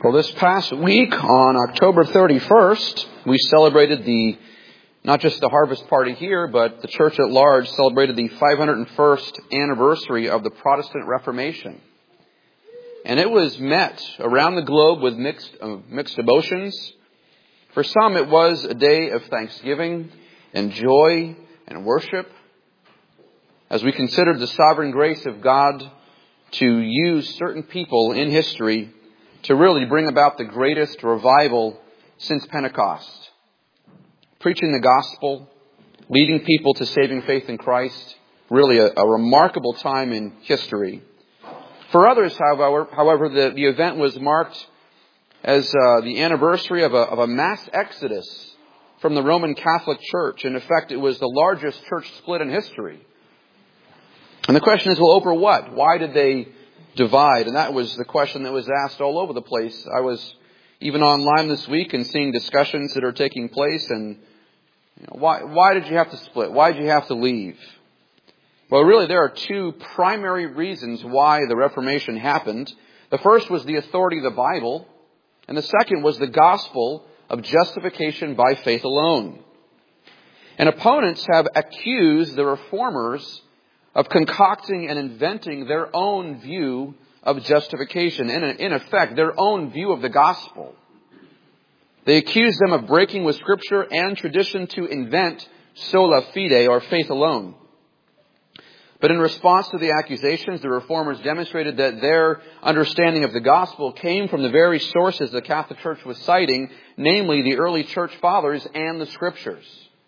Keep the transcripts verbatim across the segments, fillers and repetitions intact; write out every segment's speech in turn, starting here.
Well, this past week, on October thirty-first, we celebrated the, not just the harvest party here, but the church at large celebrated the five hundred first anniversary of the Protestant Reformation. And it was met around the globe with mixed, uh, mixed emotions. For some, it was a day of thanksgiving and joy and worship, as we considered the sovereign grace of God to use certain people in history to really bring about the greatest revival since Pentecost. Preaching the gospel, leading people to saving faith in Christ, really a, a remarkable time in history. For others, however, however the, the event was marked as uh, the anniversary of a, of a mass exodus from the Roman Catholic Church. In effect, it was the largest church split in history. And the question is, well, over what? Why did they divide? And that was the question that was asked all over the place. I was even online this week and seeing discussions that are taking place. And you know, why, why did you have to split? Why did you have to leave? Well, really, there are two primary reasons why the Reformation happened. The first was the authority of the Bible, and the second was the gospel of justification by faith alone. And opponents have accused the Reformers of concocting and inventing their own view of justification, and in effect, their own view of the gospel. They accuse them of breaking with Scripture and tradition to invent sola fide, or faith alone. But in response to the accusations, the Reformers demonstrated that their understanding of the gospel came from the very sources the Catholic Church was citing, namely the early church fathers and the Scriptures.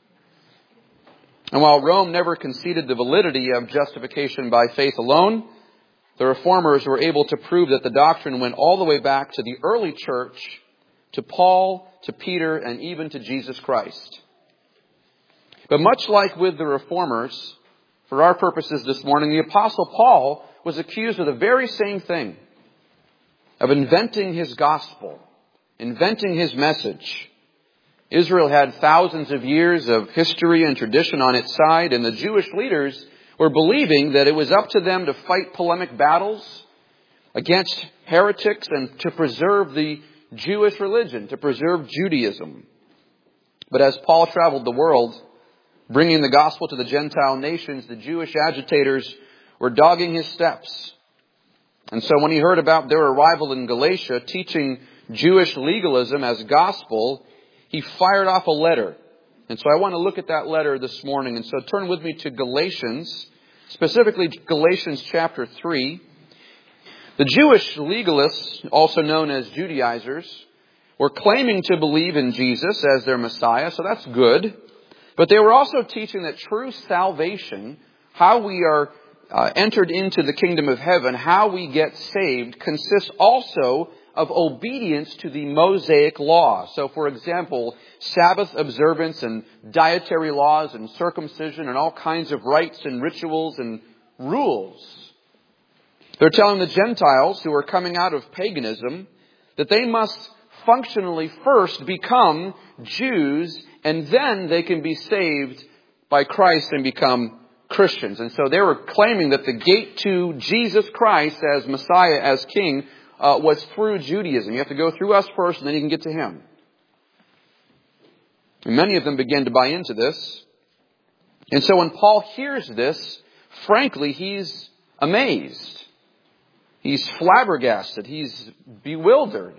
And while Rome never conceded the validity of justification by faith alone, the Reformers were able to prove that the doctrine went all the way back to the early church, to Paul, to Peter, and even to Jesus Christ. But much like with the Reformers, for our purposes this morning, the Apostle Paul was accused of the very same thing, of inventing his gospel, inventing his message. Israel had thousands of years of history and tradition on its side, and the Jewish leaders were believing that it was up to them to fight polemic battles against heretics and to preserve the Jewish religion, to preserve Judaism. But as Paul traveled the world, bringing the gospel to the Gentile nations, the Jewish agitators were dogging his steps. And so when he heard about their arrival in Galatia, teaching Jewish legalism as gospel, he fired off a letter. And so I want to look at that letter this morning. And so turn with me to Galatians, specifically Galatians chapter three. The Jewish legalists, also known as Judaizers, were claiming to believe in Jesus as their Messiah, so that's good. But they were also teaching that true salvation, how we are uh, entered into the kingdom of heaven, how we get saved, consists also of obedience to the Mosaic law. So, for example, Sabbath observance and dietary laws and circumcision and all kinds of rites and rituals and rules. They're telling the Gentiles who are coming out of paganism that they must functionally first become Jews, and then they can be saved by Christ and become Christians. And so they were claiming that the gate to Jesus Christ as Messiah, as King, Uh, was through Judaism. You have to go through us first, and then you can get to Him. And many of them began to buy into this. And so when Paul hears this, frankly, he's amazed. He's flabbergasted. He's bewildered.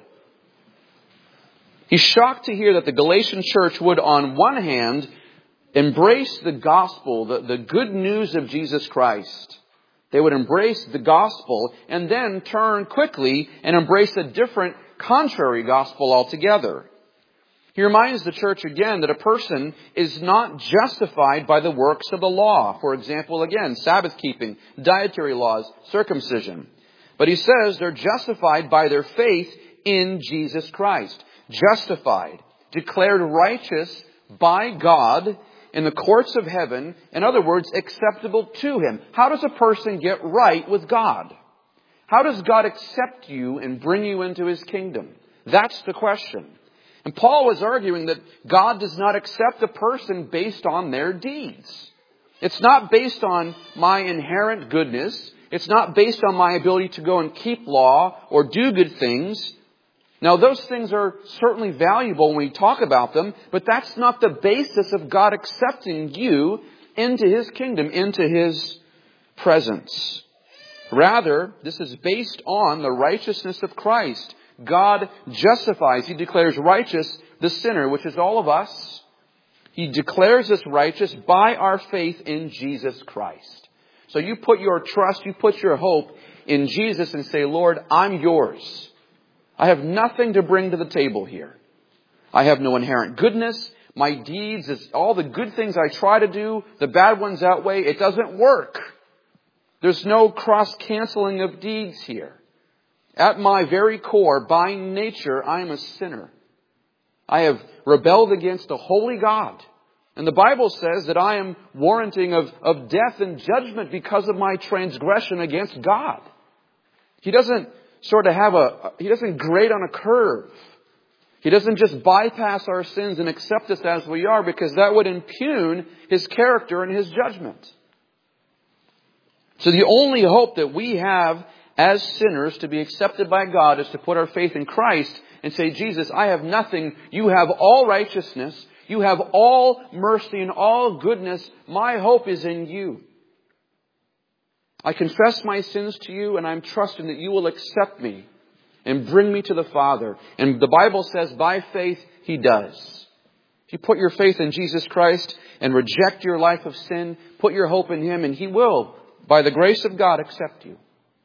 He's shocked to hear that the Galatian church would, on one hand, embrace the gospel, the, the good news of Jesus Christ. They would embrace the gospel and then turn quickly and embrace a different, contrary gospel altogether. He reminds the church again that a person is not justified by the works of the law. For example, again, Sabbath keeping, dietary laws, circumcision. But he says they're justified by their faith in Jesus Christ. Justified, declared righteous by God in the courts of heaven, in other words, acceptable to Him. How does a person get right with God? How does God accept you and bring you into His kingdom? That's the question. And Paul was arguing that God does not accept a person based on their deeds. It's not based on my inherent goodness. It's not based on my ability to go and keep law or do good things. Now, those things are certainly valuable when we talk about them, but that's not the basis of God accepting you into His kingdom, into His presence. Rather, this is based on the righteousness of Christ. God justifies, He declares righteous the sinner, which is all of us. He declares us righteous by our faith in Jesus Christ. So you put your trust, you put your hope in Jesus and say, Lord, I'm yours. I have nothing to bring to the table here. I have no inherent goodness. My deeds, all the good things I try to do, the bad ones outweigh. It doesn't work. There's no cross-canceling of deeds here. At my very core, by nature, I am a sinner. I have rebelled against a holy God. And the Bible says that I am warranting of, of death and judgment because of my transgression against God. He doesn't sort of have a, He doesn't grade on a curve. He doesn't just bypass our sins and accept us as we are, because that would impugn His character and His judgment. So the only hope that we have as sinners to be accepted by God is to put our faith in Christ and say, Jesus, I have nothing. You have all righteousness. You have all mercy and all goodness. My hope is in You. I confess my sins to You, and I'm trusting that You will accept me and bring me to the Father. And the Bible says by faith He does. If you put your faith in Jesus Christ and reject your life of sin, put your hope in Him, and He will, by the grace of God, accept you.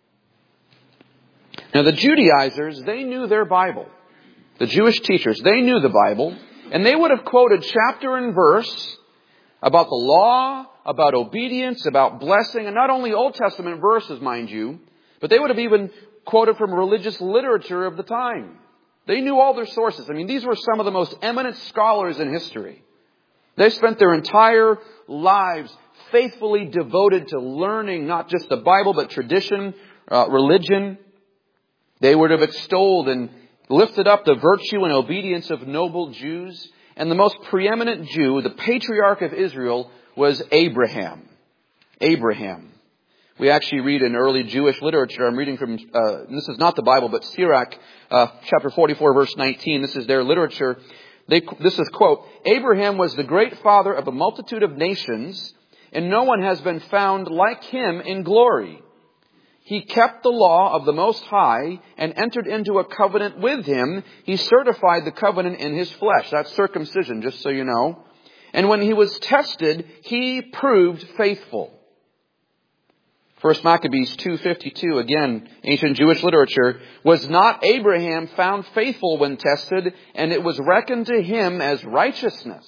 Now the Judaizers, they knew their Bible. The Jewish teachers, they knew the Bible. And they would have quoted chapter and verse about the law, about obedience, about blessing. And not only Old Testament verses, mind you, but they would have even quoted from religious literature of the time. They knew all their sources. I mean, these were some of the most eminent scholars in history. They spent their entire lives faithfully devoted to learning not just the Bible, but tradition, uh, religion. They would have extolled and lifted up the virtue and obedience of noble Jews. And the most preeminent Jew, the patriarch of Israel, was Abraham. Abraham. We actually read in early Jewish literature, I'm reading from, uh, this is not the Bible, but Sirach, uh, chapter forty-four, verse nineteen. This is their literature. They, this is, quote, Abraham was the great father of a multitude of nations, and no one has been found like him in glory. He kept the law of the Most High and entered into a covenant with Him. He certified the covenant in His flesh. That's circumcision, just so you know. And when he was tested, he proved faithful. First Maccabees two fifty-two, again, ancient Jewish literature. Was not Abraham found faithful when tested, and it was reckoned to him as righteousness?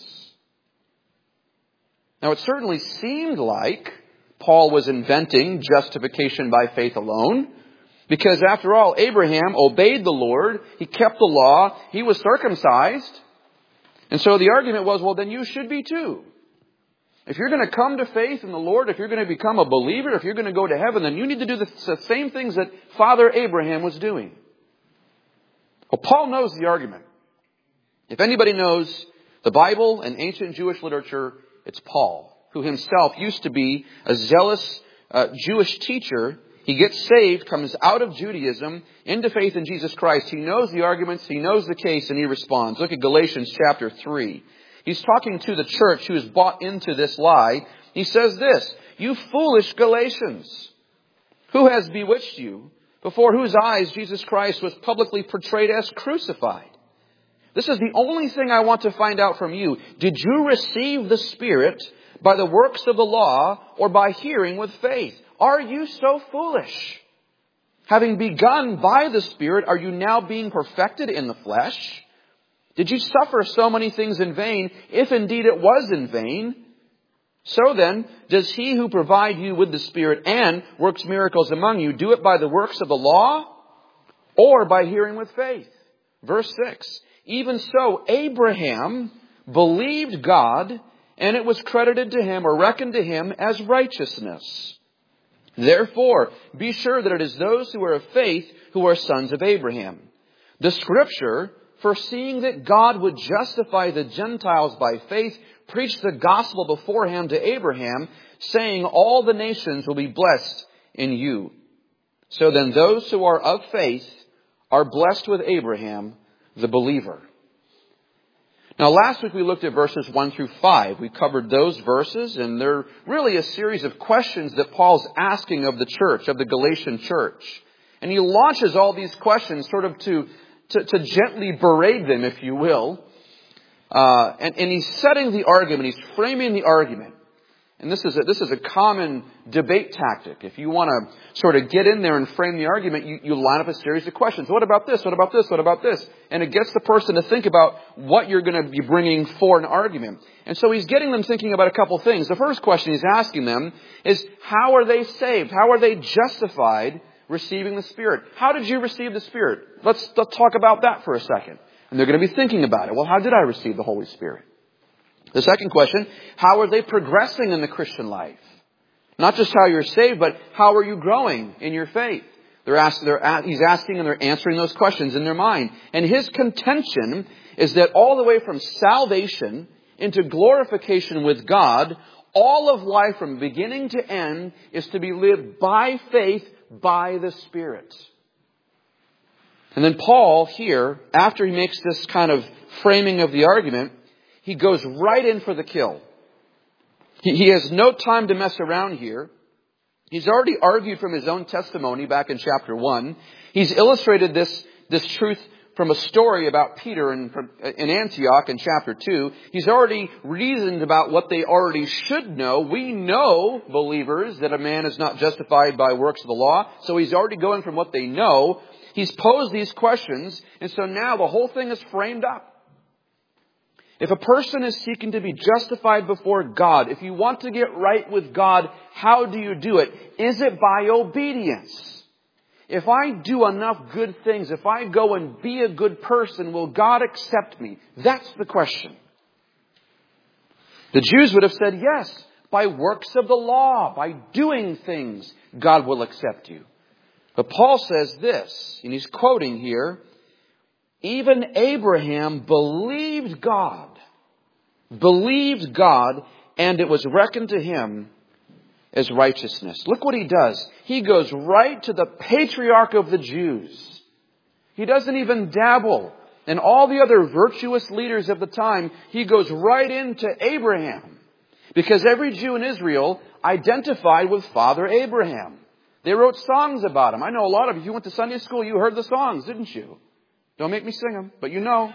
Now it certainly seemed like Paul was inventing justification by faith alone, because after all, Abraham obeyed the Lord. He kept the law. He was circumcised. And so the argument was, well, then you should be too. If you're going to come to faith in the Lord, if you're going to become a believer, if you're going to go to heaven, then you need to do the same things that Father Abraham was doing. Well, Paul knows the argument. If anybody knows the Bible and ancient Jewish literature, it's Paul, who himself used to be a zealous uh, Jewish teacher. He gets saved, comes out of Judaism into faith in Jesus Christ. He knows the arguments, he knows the case, and he responds. Look at Galatians chapter three. He's talking to the church who has bought into this lie. He says this, you foolish Galatians, who has bewitched you, before whose eyes Jesus Christ was publicly portrayed as crucified? This is the only thing I want to find out from you. Did you receive the Spirit by the works of the law or by hearing with faith? Are you so foolish? Having begun by the Spirit, are you now being perfected in the flesh? Did you suffer so many things in vain, if indeed it was in vain? So then, does He who provide you with the Spirit and works miracles among you, do it by the works of the law or by hearing with faith? Verse six, even so, Abraham believed God, and it was credited to him or reckoned to him as righteousness. Therefore, be sure that it is those who are of faith who are sons of Abraham. The Scripture, foreseeing that God would justify the Gentiles by faith, preached the gospel beforehand to Abraham, saying, all the nations will be blessed in you. So then those who are of faith are blessed with Abraham, the believer. Now, last week we looked at verses one through five. We covered those verses, and they're really a series of questions that Paul's asking of the church, of the Galatian church. And he launches all these questions sort of to, to, to gently berate them, if you will. Uh, and, and he's setting the argument. He's framing the argument. And this is a, this is a common debate tactic. If you want to sort of get in there and frame the argument, you, you line up a series of questions. What about this? What about this? What about this? And it gets the person to think about what you're going to be bringing for an argument. And so he's getting them thinking about a couple things. The first question he's asking them is, how are they saved? How are they justified receiving the Spirit? How did you receive the Spirit? Let's, let's talk about that for a second. And they're going to be thinking about it. Well, how did I receive the Holy Spirit? The second question, how are they progressing in the Christian life? Not just how you're saved, but how are you growing in your faith? They're asked, they're, he's asking and they're answering those questions in their mind. And his contention is that all the way from salvation into glorification with God, all of life from beginning to end is to be lived by faith, by the Spirit. And then Paul here, after he makes this kind of framing of the argument, he goes right in for the kill. He, he has no time to mess around here. He's already argued from his own testimony back in chapter one. He's illustrated this, this truth from a story about Peter in, in Antioch in chapter two. He's already reasoned about what they already should know. We know, believers, that a man is not justified by works of the law. So he's already going from what they know. He's posed these questions. And so now the whole thing is framed up. If a person is seeking to be justified before God, if you want to get right with God, how do you do it? Is it by obedience? If I do enough good things, if I go and be a good person, will God accept me? That's the question. The Jews would have said, yes, by works of the law, by doing things, God will accept you. But Paul says this, and he's quoting here, even Abraham believed God, believed God, and it was reckoned to him as righteousness. Look what he does. He goes right to the patriarch of the Jews. He doesn't even dabble in all the other virtuous leaders of the time. He goes right into Abraham, because every Jew in Israel identified with Father Abraham. They wrote songs about him. I know a lot of you, you went to Sunday school, you heard the songs, didn't you? Don't make me sing them, but you know.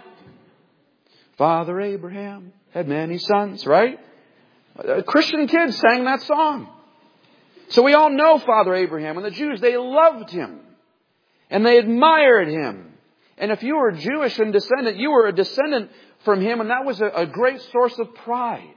Father Abraham had many sons, right? Christian kids sang that song. So we all know Father Abraham. And the Jews, they loved him. And they admired him. And if you were Jewish and descendant, you were a descendant from him. And that was a, a great source of pride.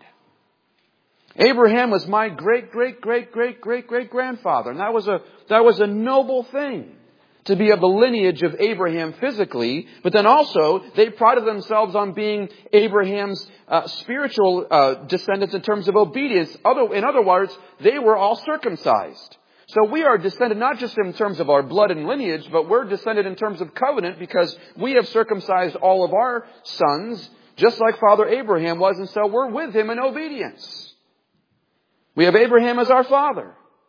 Abraham was my great, great, great, great, great, great grandfather. And that was a, that was a noble thing, to be of the lineage of Abraham physically, but then also they prided themselves on being Abraham's uh, spiritual uh, descendants in terms of obedience. Other, in other words, they were all circumcised. So we are descended not just in terms of our blood and lineage, but we're descended in terms of covenant, because we have circumcised all of our sons, just like Father Abraham was, and so we're with him in obedience. We have Abraham as our father.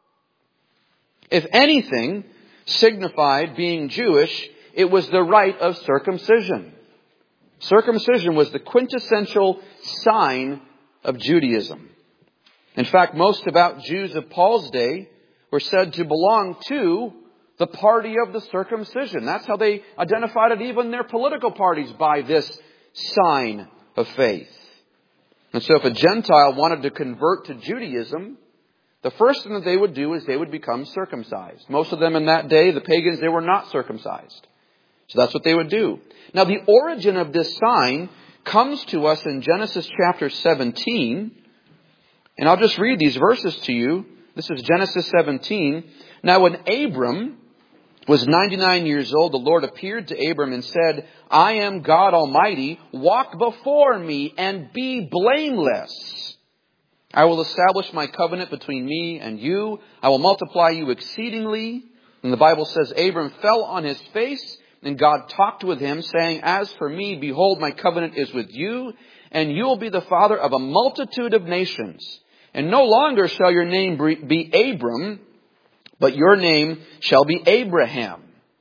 If anything signified being Jewish, it was the rite of circumcision. Circumcision was the quintessential sign of Judaism. In fact, most devout Jews of Paul's day were said to belong to the party of the circumcision. That's how they identified it, even their political parties, by this sign of faith. And so if a Gentile wanted to convert to Judaism, the first thing that they would do is they would become circumcised. Most of them in that day, the pagans, they were not circumcised. So that's what they would do. Now, the origin of this sign comes to us in Genesis chapter seventeen. And I'll just read these verses to you. This is Genesis seventeen. Now, when Abram was ninety-nine years old, the Lord appeared to Abram and said, I am God Almighty. Walk before me and be blameless. I will establish my covenant between me and you. I will multiply you exceedingly. And the Bible says Abram fell on his face, and God talked with him, saying, as for me, behold, my covenant is with you, and you will be the father of a multitude of nations. And no longer shall your name be Abram, but your name shall be Abraham.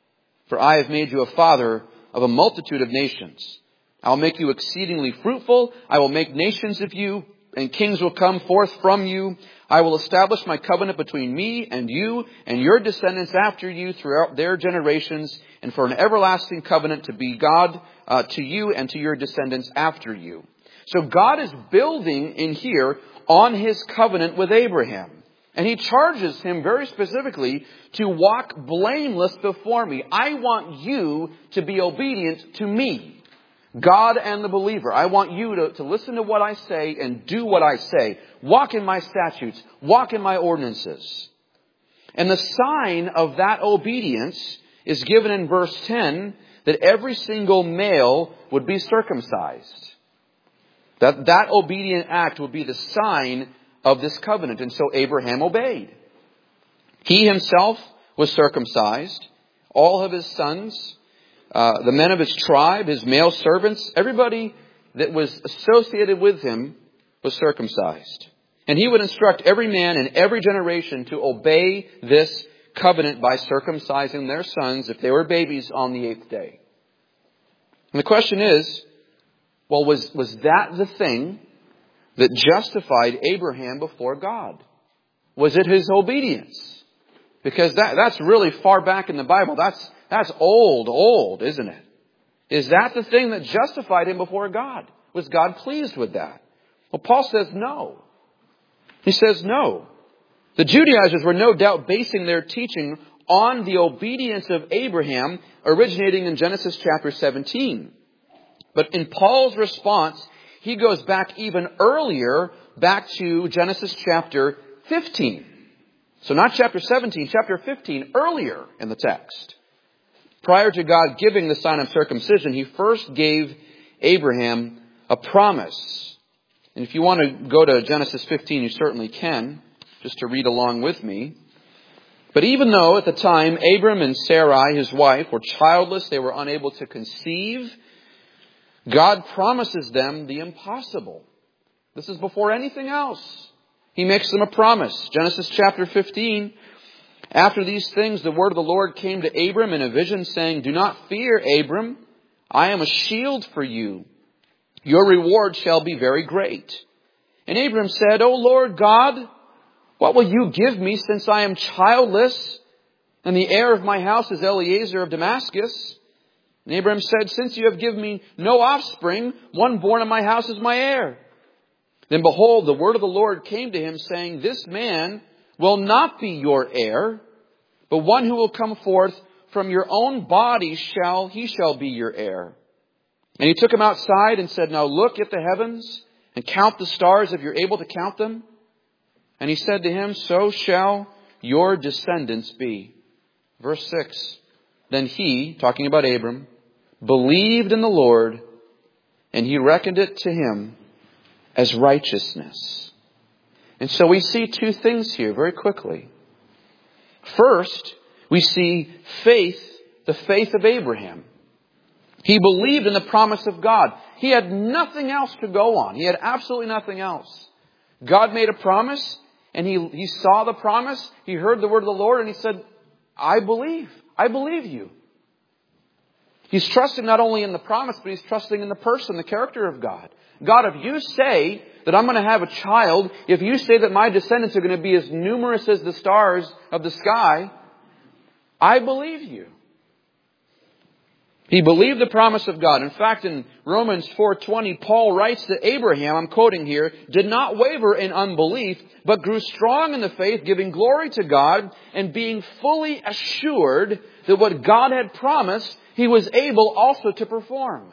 For I have made you a father of a multitude of nations. I will make you exceedingly fruitful. I will make nations of you, and kings will come forth from you. I will establish my covenant between me and you and your descendants after you throughout their generations, and for an everlasting covenant to be God uh, to you and to your descendants after you. So God is building in here on his covenant with Abraham. And he charges him very specifically to walk blameless before me. I want you to be obedient to me, God and the believer. I want you to, to listen to what I say and do what I say. Walk in my statutes. Walk in my ordinances. And the sign of that obedience is given in verse ten, that every single male would be circumcised. That that obedient act would be the sign of this covenant. And so Abraham obeyed. He himself was circumcised. All of his sons, uh, the men of his tribe, his male servants, everybody that was associated with him was circumcised. And he would instruct every man in every generation to obey this covenant by circumcising their sons if they were babies on the eighth day. And the question is, well, was, was that the thing that justified Abraham before God? Was it his obedience? Because that, that's really far back in the Bible. That's, that's old, old, isn't it? Is that the thing that justified him before God? Was God pleased with that? Well, Paul says no. He says no. The Judaizers were no doubt basing their teaching on the obedience of Abraham originating in Genesis chapter seventeen. But in Paul's response, he goes back even earlier, back to Genesis chapter fifteen. So not chapter seventeen, chapter fifteen, earlier in the text. Prior to God giving the sign of circumcision, he first gave Abraham a promise. And if you want to go to Genesis fifteen, you certainly can, just to read along with me. But even though at the time Abram and Sarai, his wife, were childless, they were unable to conceive, God promises them the impossible. This is before anything else. He makes them a promise. Genesis chapter fifteen. After these things, the word of the Lord came to Abram in a vision, saying, "Do not fear, Abram. I am a shield for you. Your reward shall be very great." And Abram said, "O Lord God, what will you give me, since I am childless, and the heir of my house is Eliezer of Damascus?" And Abraham said, "Since you have given me no offspring, one born in my house is my heir." Then behold, the word of the Lord came to him, saying, "This man will not be your heir, but one who will come forth from your own body shall, he shall be your heir." And he took him outside and said, "Now look at the heavens and count the stars if you're able to count them." And he said to him, "So shall your descendants be." Verse six. Then he, talking about Abram, believed in the Lord, and he reckoned it to him as righteousness. And so we see two things here very quickly. First, we see faith, the faith of Abraham. He believed in the promise of God. He had nothing else to go on. He had absolutely nothing else. God made a promise, and he, he saw the promise. He heard the word of the Lord, and he said, I believe. I believe you. He's trusting not only in the promise, but he's trusting in the person, the character of God. God, if you say that I'm going to have a child, if you say that my descendants are going to be as numerous as the stars of the sky, I believe you. He believed the promise of God. In fact, in Romans four twenty, Paul writes that Abraham, I'm quoting here, did not waver in unbelief, but grew strong in the faith, giving glory to God, and being fully assured that what God had promised, he was able also to perform.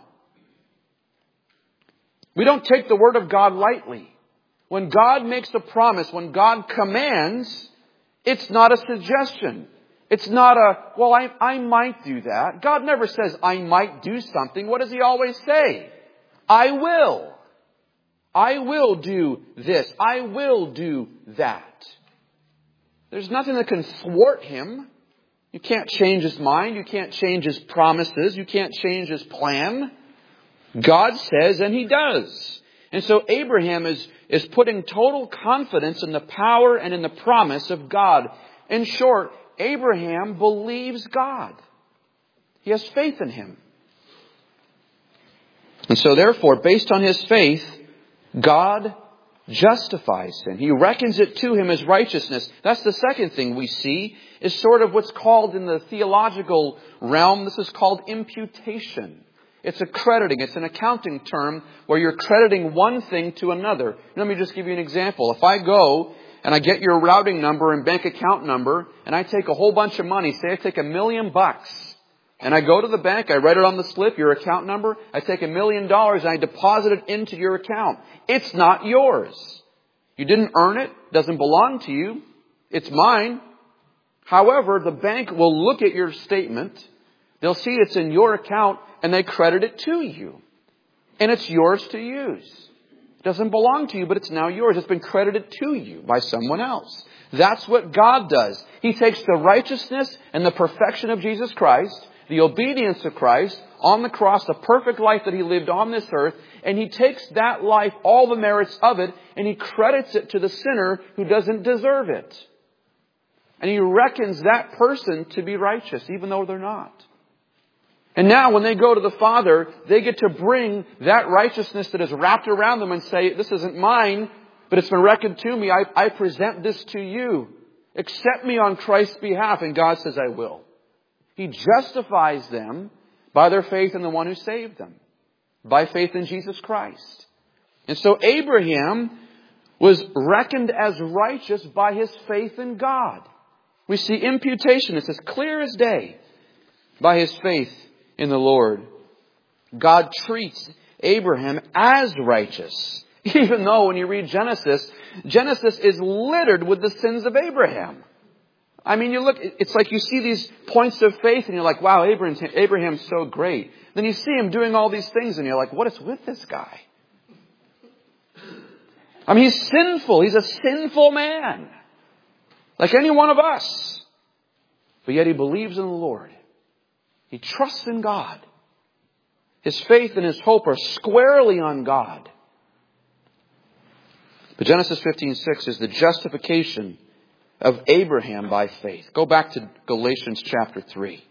We don't take the word of God lightly. When God makes a promise, when God commands, it's not a suggestion. It's not a, well, I, I might do that. God never says, I might do something. What does he always say? I will. I will do this. I will do that. There's nothing that can thwart him. You can't change his mind. You can't change his promises. You can't change his plan. God says, and he does. And so Abraham is, is putting total confidence in the power and in the promise of God. In short, Abraham believes God. He has faith in him. And so therefore, based on his faith, God justifies him. He reckons it to him as righteousness. That's the second thing we see, is sort of what's called in the theological realm, this is called imputation. It's a crediting. It's an accounting term where you're crediting one thing to another. Let me just give you an example. If I go and I get your routing number and bank account number and I take a whole bunch of money, say I take a million bucks, and I go to the bank, I write it on the slip, your account number, I take a million dollars and I deposit it into your account. It's not yours. You didn't earn it. It doesn't belong to you. It's mine. However, the bank will look at your statement. They'll see it's in your account and they credit it to you. And it's yours to use. It doesn't belong to you, but it's now yours. It's been credited to you by someone else. That's what God does. He takes the righteousness and the perfection of Jesus Christ, the obedience of Christ on the cross, the perfect life that He lived on this earth, and He takes that life, all the merits of it, and He credits it to the sinner who doesn't deserve it. And He reckons that person to be righteous, even though they're not. And now when they go to the Father, they get to bring that righteousness that is wrapped around them and say, this isn't mine, but it's been reckoned to me. I, I present this to you. Accept me on Christ's behalf. And God says, I will. He justifies them by their faith in the one who saved them. By faith in Jesus Christ. And so Abraham was reckoned as righteous by his faith in God. We see imputation. It's as clear as day. By his faith in the Lord. God treats Abraham as righteous. Even though when you read Genesis, Genesis is littered with the sins of Abraham. I mean, you look, it's like you see these points of faith and you're like, wow, Abraham's, Abraham's so great. Then you see him doing all these things and you're like, what is with this guy? I mean, he's sinful. He's a sinful man. Like any one of us. But yet he believes in the Lord. He trusts in God. His faith and his hope are squarely on God. But Genesis fifteen six is the justification of Abraham by faith. Go back to Galatians chapter three.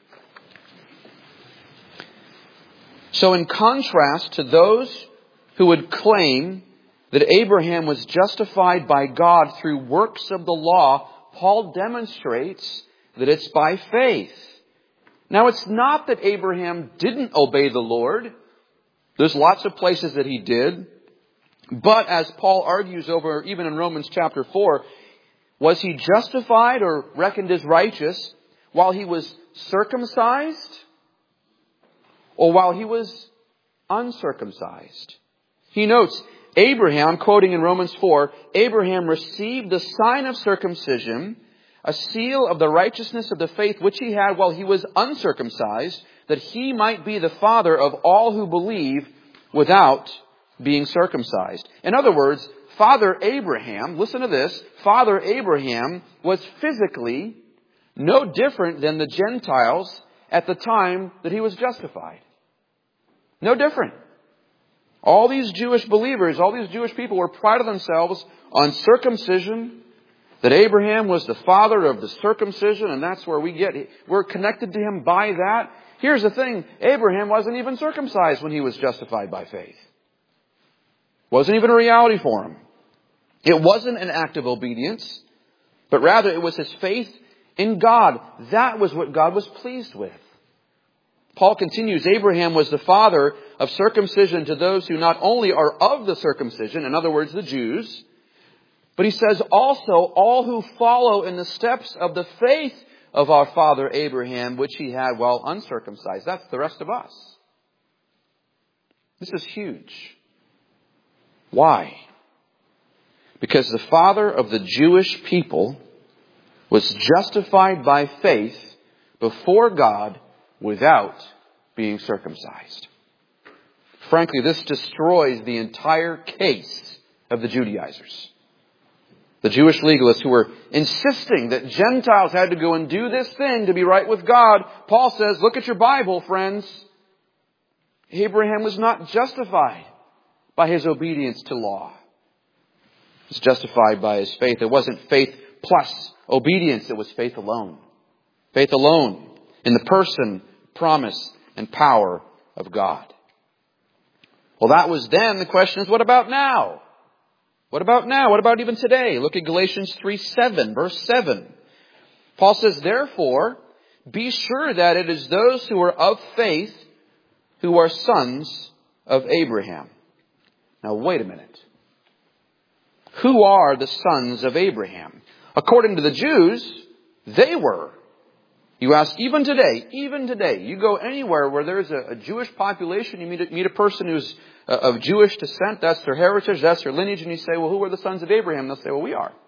So in contrast to those who would claim that Abraham was justified by God through works of the law, Paul demonstrates that it's by faith. Now, it's not that Abraham didn't obey the Lord. There's lots of places that he did. But as Paul argues over, even in Romans chapter four, was he justified or reckoned as righteous while he was circumcised or while he was uncircumcised? He notes, Abraham, quoting in Romans four, Abraham received the sign of circumcision, a seal of the righteousness of the faith which he had while he was uncircumcised, that he might be the father of all who believe without being circumcised. In other words, Father Abraham, listen to this, Father Abraham was physically no different than the Gentiles at the time that he was justified. No different. All these Jewish believers, all these Jewish people were priding themselves on circumcision, that Abraham was the father of the circumcision, and that's where we get, we're connected to him by that. Here's the thing, Abraham wasn't even circumcised when he was justified by faith. Wasn't even a reality for him. It wasn't an act of obedience, but rather it was his faith in God. That was what God was pleased with. Paul continues, Abraham was the father of circumcision to those who not only are of the circumcision, in other words, the Jews, but he says also all who follow in the steps of the faith of our father Abraham, which he had while uncircumcised. That's the rest of us. This is huge. Why? Because the father of the Jewish people was justified by faith before God without being circumcised. Frankly, this destroys the entire case of the Judaizers. The Jewish legalists who were insisting that Gentiles had to go and do this thing to be right with God. Paul says, look at your Bible, friends. Abraham was not justified by his obedience to law. He was justified by his faith. It wasn't faith plus obedience. It was faith alone. Faith alone in the person, promise, and power of God. Well, that was then. The question is, what about now? What about now? What about even today? Look at Galatians three seven, verse seven. Paul says, therefore, be sure that it is those who are of faith who are sons of Abraham. Now, wait a minute. Who are the sons of Abraham? According to the Jews, they were. You ask, even today, even today, you go anywhere where there's a, a Jewish population, you meet a, meet a person who's uh, of Jewish descent, that's their heritage, that's their lineage, and you say, well, who are the sons of Abraham? They'll say, well, we are.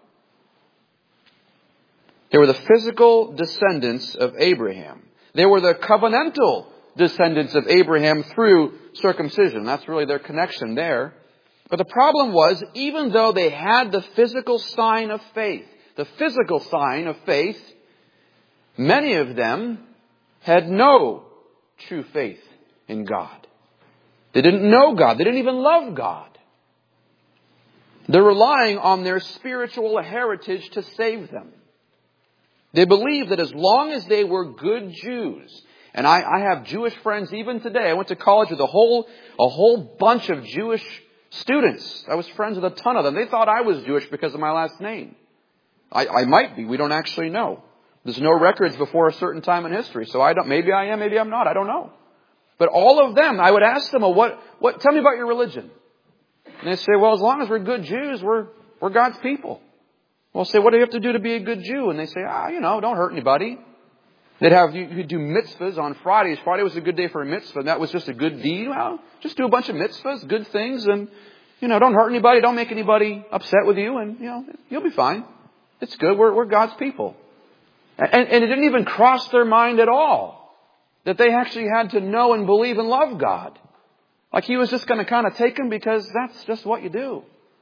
They were the physical descendants of Abraham. They were the covenantal descendants of Abraham through circumcision. That's really their connection there. But the problem was, even though they had the physical sign of faith, the physical sign of faith, many of them had no true faith in God. They didn't know God. They didn't even love God. They're relying on their spiritual heritage to save them. They believed that as long as they were good Jews, and I, I have Jewish friends even today. I went to college with a whole, a whole bunch of Jewish students. I was friends with a ton of them. They thought I was Jewish because of my last name. I, I might be. We don't actually know. There's no records before a certain time in history. So I don't, maybe I am, maybe I'm not. I don't know. But all of them, I would ask them, well, what, what, tell me about your religion. And they say, well, as long as we're good Jews, we're, we're God's people. Well, say, what do you have to do to be a good Jew? And they say, ah, you know, don't hurt anybody. They'd have, you could do mitzvahs on Fridays. Friday was a good day for a mitzvah. And that was just a good deed. Well, just do a bunch of mitzvahs, good things. And, you know, don't hurt anybody. Don't make anybody upset with you. And, you know, you'll be fine. It's good. We're, we're God's people. And, and it didn't even cross their mind at all that they actually had to know and believe and love God. Like He was just going to kind of take them because that's just what you do.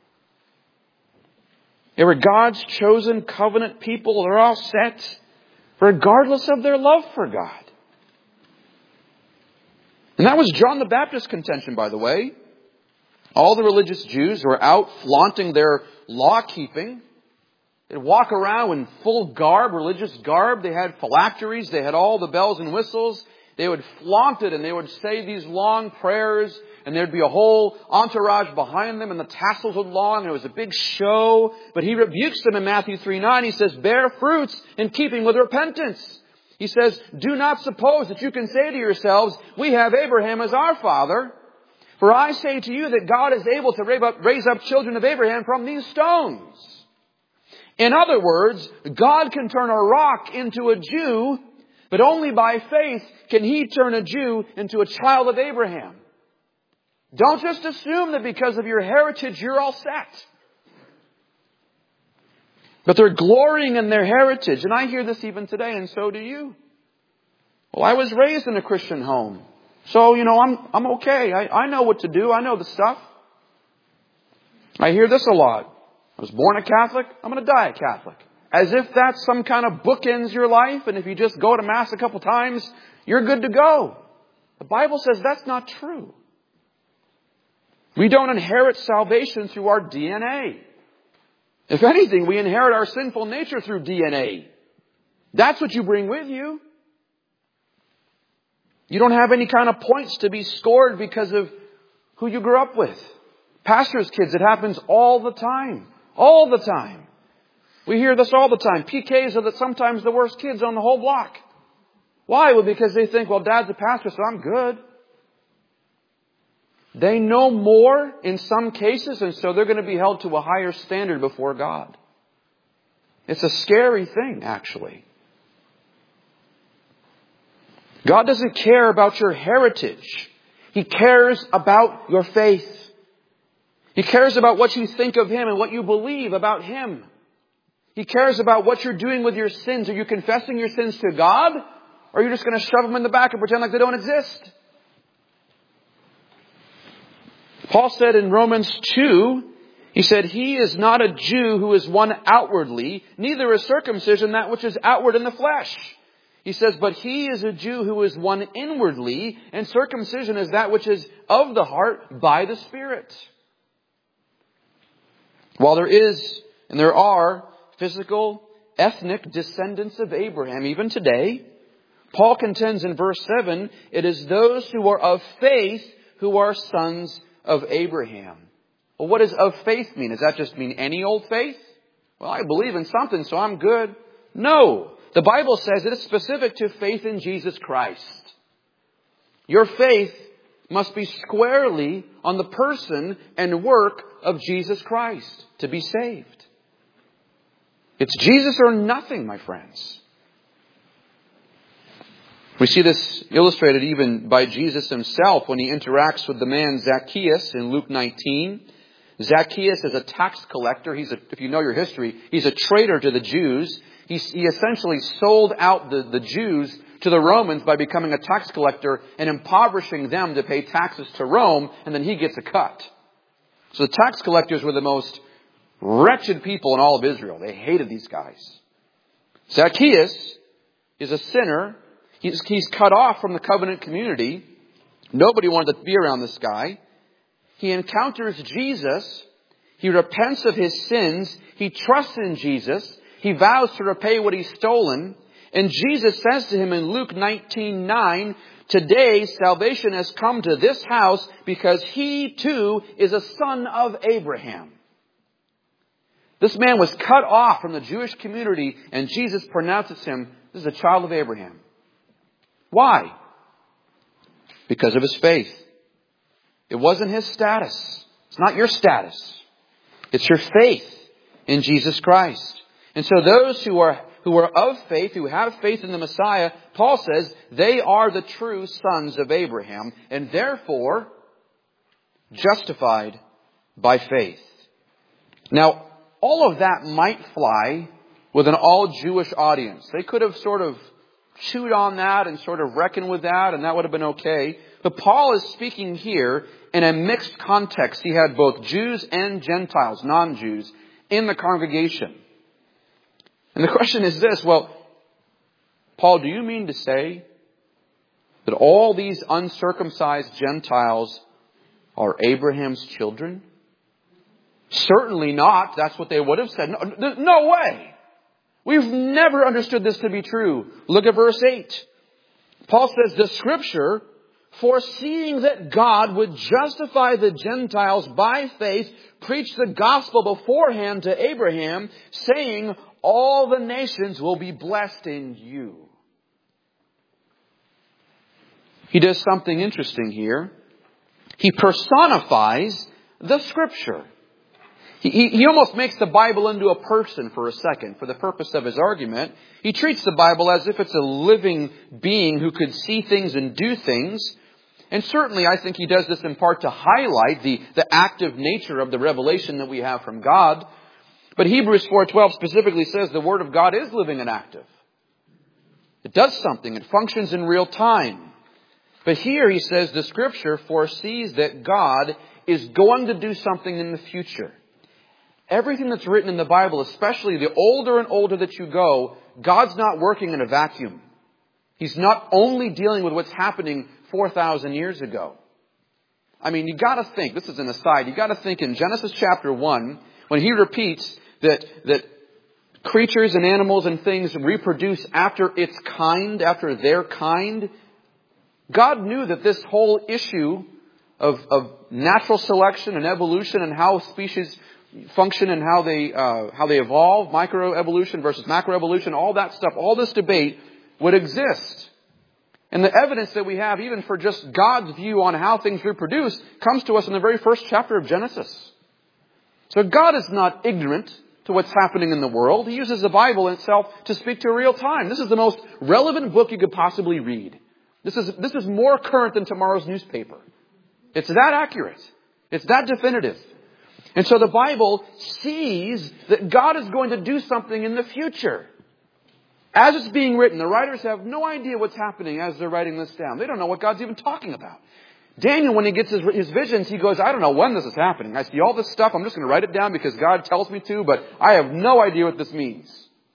They were God's chosen covenant people. They're all set regardless of their love for God. And that was John the Baptist's contention, by the way. All the religious Jews were out flaunting their law-keeping. They'd walk around in full garb, religious garb. They had phylacteries. They had all the bells and whistles. They would flaunt it and they would say these long prayers. And there'd be a whole entourage behind them and the tassels would long. And it was a big show. But He rebukes them in Matthew three nine. He says, bear fruits in keeping with repentance. He says, do not suppose that you can say to yourselves, we have Abraham as our father. For I say to you that God is able to raise up, raise up children of Abraham from these stones. In other words, God can turn a rock into a Jew, but only by faith can He turn a Jew into a child of Abraham. Don't just assume that because of your heritage you're all set. But they're glorying in their heritage. And I hear this even today, and so do you. Well, I was raised in a Christian home. So, you know, I'm I'm okay. I, I know what to do. I know the stuff. I hear this a lot. I was born a Catholic. I'm going to die a Catholic. As if that's some kind of bookends your life. And if you just go to Mass a couple times, you're good to go. The Bible says that's not true. We don't inherit salvation through our D N A. If anything, we inherit our sinful nature through D N A. That's what you bring with you. You don't have any kind of points to be scored because of who you grew up with. Pastors' kids, it happens all the time. All the time. We hear this all the time. P Ks are the, sometimes the worst kids on the whole block. Why? Well, because they think, well, Dad's a pastor, so I'm good. They know more in some cases, and so they're going to be held to a higher standard before God. It's a scary thing, actually. God doesn't care about your heritage. He cares about your faith. He cares about what you think of Him and what you believe about Him. He cares about what you're doing with your sins. Are you confessing your sins to God? Or are you just going to shove them in the back and pretend like they don't exist? Paul said in Romans two, he said, He is not a Jew who is one outwardly, neither is circumcision that which is outward in the flesh. He says, but he is a Jew who is one inwardly, and circumcision is that which is of the heart by the Spirit. While there is, and there are, physical, ethnic descendants of Abraham, even today, Paul contends in verse seven, it is those who are of faith who are sons of Abraham. Well, what does of faith mean? Does that just mean any old faith? Well, I believe in something, so I'm good. No. The Bible says it is specific to faith in Jesus Christ. Your faith must be squarely on the person and work of Jesus Christ to be saved. It's Jesus or nothing, my friends. We see this illustrated even by Jesus himself when he interacts with the man Zacchaeus in Luke nineteen. Zacchaeus is a tax collector. He's a, if you know your history, he's a traitor to the Jews. He, he essentially sold out the, the Jews to the Romans by becoming a tax collector and impoverishing them to pay taxes to Rome, and then he gets a cut. So the tax collectors were the most wretched people in all of Israel. They hated these guys. Zacchaeus is a sinner. He's, he's cut off from the covenant community. Nobody wanted to be around this guy. He encounters Jesus. He repents of his sins. He trusts in Jesus. He vows to repay what he's stolen. And Jesus says to him in Luke nineteen nine, today salvation has come to this house because he too is a son of Abraham. This man was cut off from the Jewish community, and Jesus pronounces him, this is a child of Abraham. Why? Because of his faith. It wasn't his status. It's not your status. It's your faith in Jesus Christ. And so those who are who are of faith, who have faith in the Messiah, Paul says they are the true sons of Abraham, and therefore justified by faith. Now, all of that might fly with an all-Jewish audience. They could have sort of chewed on that and sort of reckoned with that, and that would have been okay. But Paul is speaking here in a mixed context. He had both Jews and Gentiles, non-Jews, in the congregation. And the question is this, well, Paul, do you mean to say that all these uncircumcised Gentiles are Abraham's children? Certainly not. That's what they would have said. No, no way. We've never understood this to be true. Look at verse eight. Paul says, the Scripture, foreseeing that God would justify the Gentiles by faith, preached the gospel beforehand to Abraham, saying, all the nations will be blessed in you. He does something interesting here. He personifies the Scripture. He, he, he almost makes the Bible into a person for a second for the purpose of his argument. He treats the Bible as if it's a living being who could see things and do things. And certainly I think he does this in part to highlight the, the active nature of the revelation that we have from God. But Hebrews four twelve specifically says the Word of God is living and active. It does something. It functions in real time. But here he says the Scripture foresees that God is going to do something in the future. Everything that's written in the Bible, especially the older and older that you go, God's not working in a vacuum. He's not only dealing with what's happening four thousand years ago. I mean, you got to think, this is an aside, you got to think in Genesis chapter one, when he repeats that, that creatures and animals and things reproduce after its kind, after their kind, God knew that this whole issue of, of natural selection and evolution and how species function and how they uh, how they evolve, microevolution versus macroevolution, all that stuff, all this debate would exist. And the evidence that we have, even for just God's view on how things reproduce, comes to us in the very first chapter of Genesis. So God is not ignorant to what's happening in the world. He uses the Bible itself to speak to real time. This is the most relevant book you could possibly read. This is this is more current than tomorrow's newspaper. It's that accurate. It's that definitive. And so the Bible sees that God is going to do something in the future. As it's being written, the writers have no idea what's happening as they're writing this down. They don't know what God's even talking about. Daniel, when he gets his, his visions, he goes, I don't know when this is happening. I see all this stuff. I'm just going to write it down because God tells me to, but I have no idea what this means.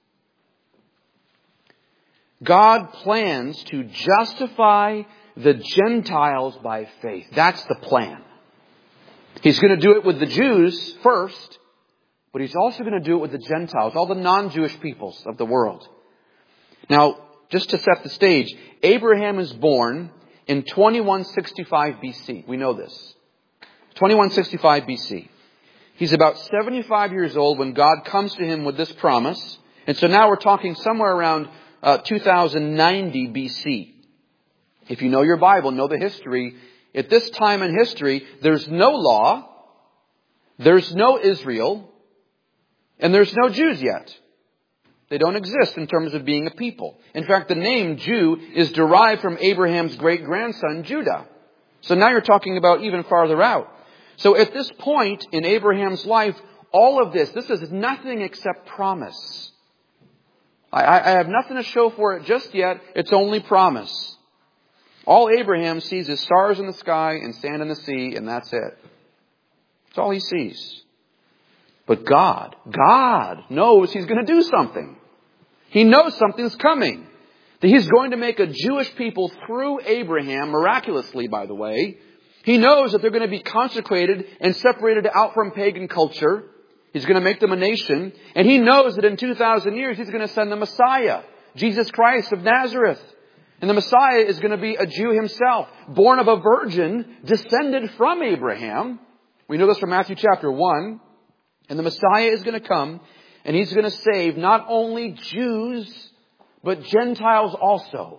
God plans to justify the Gentiles by faith. That's the plan. He's going to do it with the Jews first, but he's also going to do it with the Gentiles, all the non-Jewish peoples of the world. Now, just to set the stage, Abraham is born in twenty-one sixty-five B C. We know this. twenty-one sixty-five B C. He's about seventy-five years old when God comes to him with this promise. And so now we're talking somewhere around uh, two thousand ninety B C. If you know your Bible, know the history, at this time in history, there's no law, there's no Israel, and there's no Jews yet. They don't exist in terms of being a people. In fact, the name Jew is derived from Abraham's great-grandson, Judah. So now you're talking about even farther out. So at this point in Abraham's life, all of this, this is nothing except promise. I, I have nothing to show for it just yet. It's only promise. All Abraham sees is stars in the sky and sand in the sea, and that's it. That's all he sees. But God, God knows He's going to do something. He knows something's coming. That He's going to make a Jewish people through Abraham, miraculously, by the way. He knows that they're going to be consecrated and separated out from pagan culture. He's going to make them a nation. And He knows that in two thousand years, He's going to send the Messiah, Jesus Christ of Nazareth. And the Messiah is going to be a Jew Himself, born of a virgin, descended from Abraham. We know this from Matthew chapter one. And the Messiah is going to come, and He's going to save not only Jews, but Gentiles also.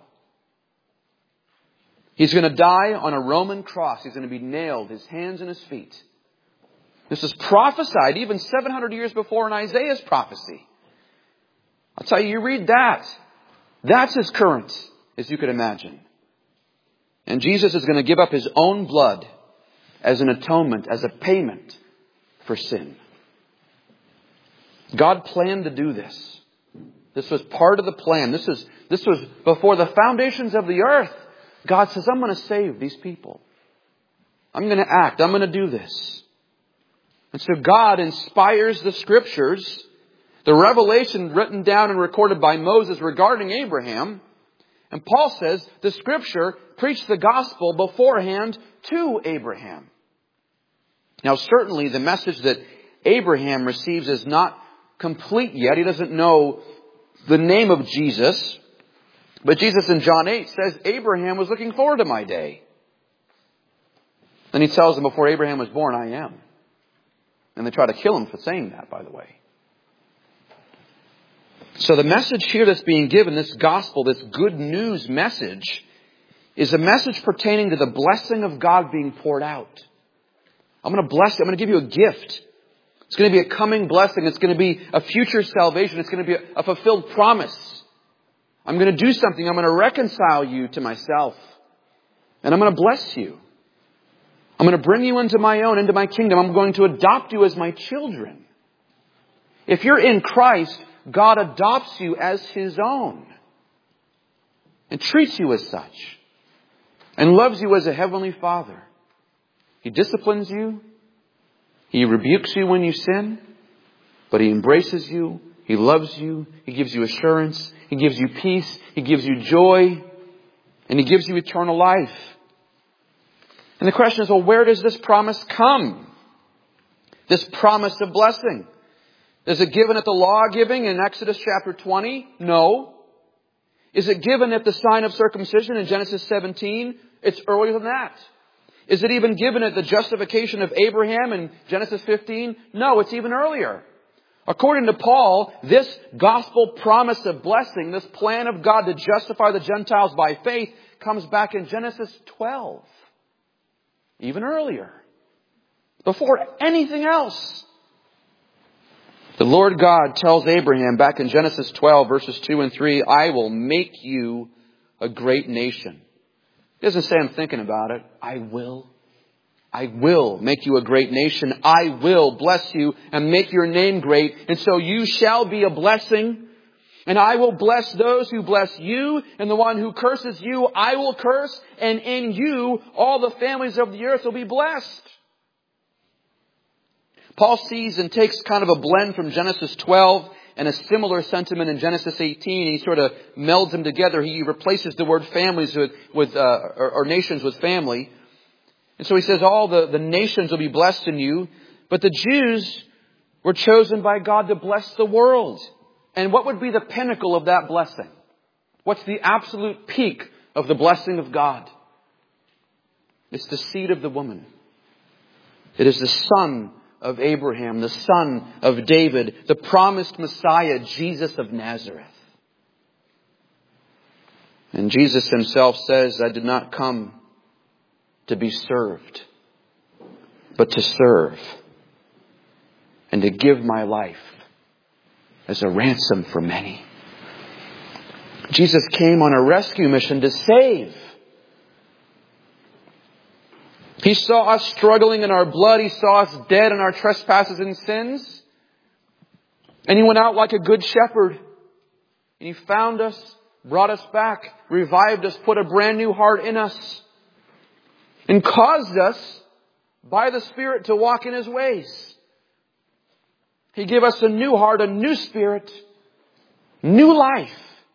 He's going to die on a Roman cross. He's going to be nailed, His hands and His feet. This is prophesied even seven hundred years before in Isaiah's prophecy. I'll tell you, you read that. That's as current as you could imagine. And Jesus is going to give up His own blood as an atonement, as a payment for sin. God planned to do this. This was part of the plan. This is, this was before the foundations of the earth. God says, I'm going to save these people. I'm going to act. I'm going to do this. And so God inspires the Scriptures, the revelation written down and recorded by Moses regarding Abraham. And Paul says the Scripture preached the gospel beforehand to Abraham. Now certainly the message that Abraham receives is not complete yet. He doesn't know the name of Jesus. But Jesus in John eight says, Abraham was looking forward to my day. Then He tells them, before Abraham was born, I am. And they try to kill Him for saying that, by the way. So the message here that's being given, this gospel, this good news message, is a message pertaining to the blessing of God being poured out. I'm going to bless you. I'm going to give you a gift. It's going to be a coming blessing. It's going to be a future salvation. It's going to be a fulfilled promise. I'm going to do something. I'm going to reconcile you to myself. And I'm going to bless you. I'm going to bring you into my own, into my kingdom. I'm going to adopt you as my children. If you're in Christ, God adopts you as His own. And treats you as such. And loves you as a heavenly Father. He disciplines you. He rebukes you when you sin, but He embraces you. He loves you. He gives you assurance. He gives you peace. He gives you joy. And He gives you eternal life. And the question is, well, where does this promise come? This promise of blessing. Is it given at the law giving in Exodus chapter twenty? No. Is it given at the sign of circumcision in Genesis seventeen? It's earlier than that. Is it even given at the justification of Abraham in Genesis fifteen? No, it's even earlier. According to Paul, this gospel promise of blessing, this plan of God to justify the Gentiles by faith, comes back in Genesis twelve. Even earlier. Before anything else. The Lord God tells Abraham back in Genesis twelve, verses two and three, I will make you a great nation. He doesn't say I'm thinking about it. I will. I will make you a great nation. I will bless you and make your name great. And so you shall be a blessing. And I will bless those who bless you. And the one who curses you, I will curse. And in you, all the families of the earth will be blessed. Paul sees and takes kind of a blend from Genesis twelve and a similar sentiment in Genesis eighteen. He sort of melds them together. He replaces the word families with, with uh, or, or nations with family. And so he says all the, the nations will be blessed in you. But the Jews were chosen by God to bless the world. And what would be the pinnacle of that blessing? What's the absolute peak of the blessing of God? It's the seed of the woman. It is the son of Abraham, the son of David, the promised Messiah, Jesus of Nazareth. And Jesus himself says, I did not come to be served, but to serve and to give my life as a ransom for many. Jesus came on a rescue mission to save. He saw us struggling in our blood. He saw us dead in our trespasses and sins. And He went out like a good shepherd. And He found us, brought us back, revived us, put a brand new heart in us, and caused us by the Spirit to walk in His ways. He gave us a new heart, a new spirit, new life.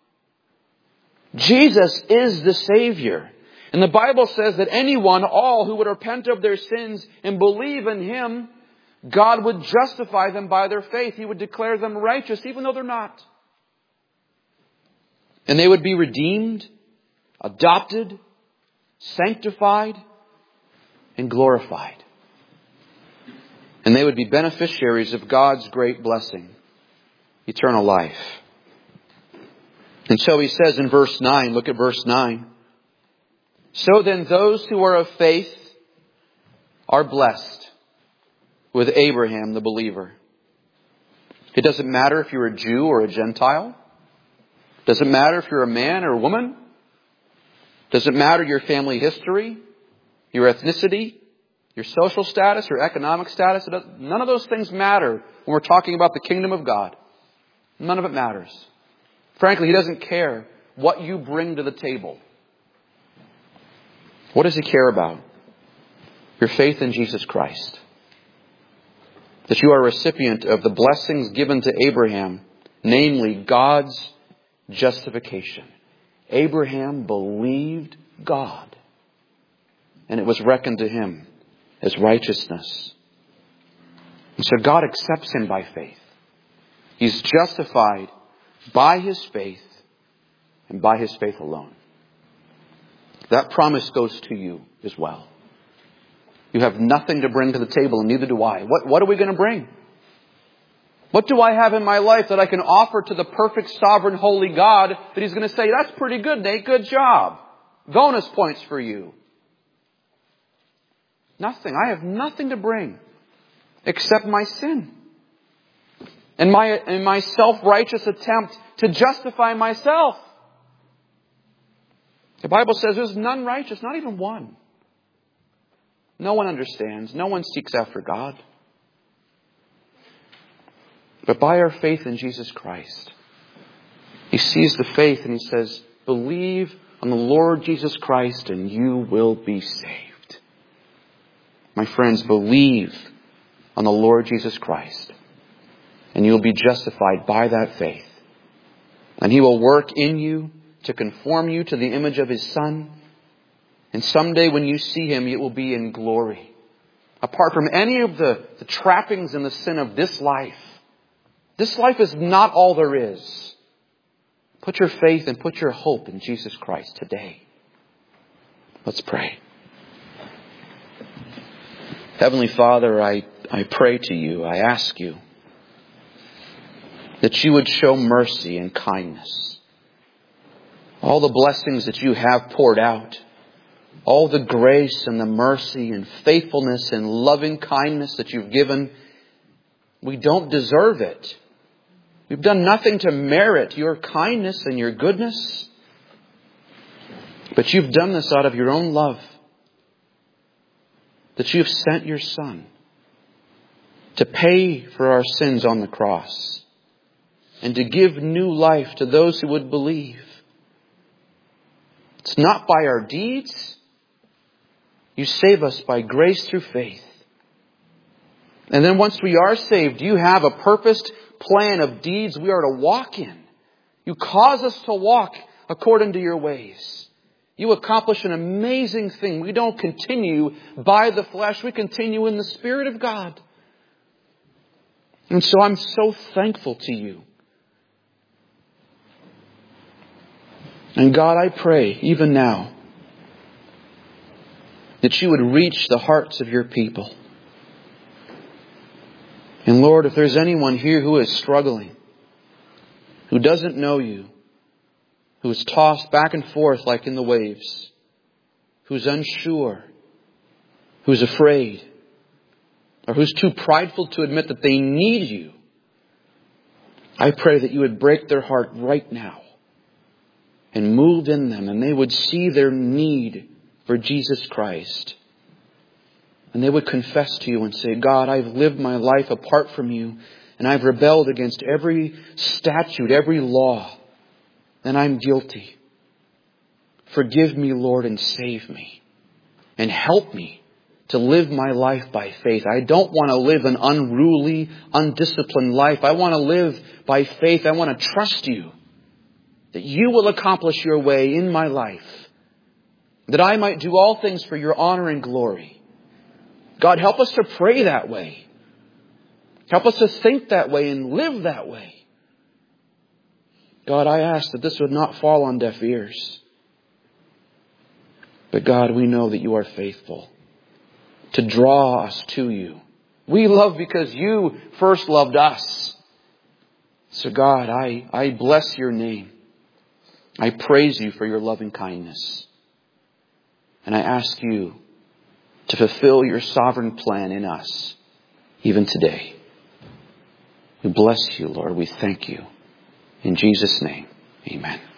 Jesus is the Savior. And the Bible says that anyone, all who would repent of their sins and believe in Him, God would justify them by their faith. He would declare them righteous even though they're not. And they would be redeemed, adopted, sanctified, and glorified. And they would be beneficiaries of God's great blessing, eternal life. And so He says in verse nine, look at verse nine. So then those who are of faith are blessed with Abraham the believer. It doesn't matter if you're a Jew or a Gentile. It doesn't matter if you're a man or a woman. It doesn't matter your family history, your ethnicity, your social status, your economic status. None of those things matter when we're talking about the kingdom of God. None of it matters. Frankly, He doesn't care what you bring to the table. What does He care about? Your faith in Jesus Christ. That you are a recipient of the blessings given to Abraham, namely God's justification. Abraham believed God, and it was reckoned to him as righteousness. And so God accepts him by faith. He's justified by his faith and by his faith alone. That promise goes to you as well. You have nothing to bring to the table, and neither do I. What, what are we going to bring? What do I have in my life that I can offer to the perfect, sovereign, holy God that He's going to say, that's pretty good, Nate, good job. Bonus points for you. Nothing. I have nothing to bring except my sin. And my, and my self-righteous attempt to justify myself. The Bible says there's none righteous, not even one. No one understands. No one seeks after God. But by our faith in Jesus Christ, He sees the faith and He says, believe on the Lord Jesus Christ and you will be saved. My friends, believe on the Lord Jesus Christ and you will be justified by that faith. And He will work in you to conform you to the image of His Son. And someday when you see Him, it will be in glory. Apart from any of the, the trappings and the sin of this life, this life is not all there is. Put your faith and put your hope in Jesus Christ today. Let's pray. Heavenly Father, I, I pray to You, I ask You that You would show mercy and kindness. All the blessings that You have poured out, all the grace and the mercy and faithfulness and loving kindness that You've given, we don't deserve it. We've done nothing to merit Your kindness and Your goodness. But You've done this out of Your own love. That You've sent Your Son to pay for our sins on the cross and to give new life to those who would believe. It's not by our deeds. You save us by grace through faith. And then once we are saved, You have a purposed plan of deeds we are to walk in. You cause us to walk according to Your ways. You accomplish an amazing thing. We don't continue by the flesh. We continue in the Spirit of God. And so I'm so thankful to You. And God, I pray, even now, that you would reach the hearts of your people. And Lord, if there's anyone here who is struggling, who doesn't know you, who is tossed back and forth like in the waves, who's unsure, who's afraid, or who's too prideful to admit that they need you, I pray that you would break their heart right now and move in them, and they would see their need for Jesus Christ. And they would confess to you and say, God, I've lived my life apart from you, and I've rebelled against every statute, every law, and I'm guilty. Forgive me, Lord, and save me. And help me to live my life by faith. I don't want to live an unruly, undisciplined life. I want to live by faith. I want to trust you that you will accomplish your way in my life, that I might do all things for your honor and glory. God, help us to pray that way. Help us to think that way and live that way. God, I ask that this would not fall on deaf ears. But God, we know that you are faithful to draw us to you. We love because you first loved us. So God, I, I bless your name. I praise you for your loving kindness. And I ask you to fulfill your sovereign plan in us, even today. We bless you, Lord. We thank you. In Jesus' name, amen.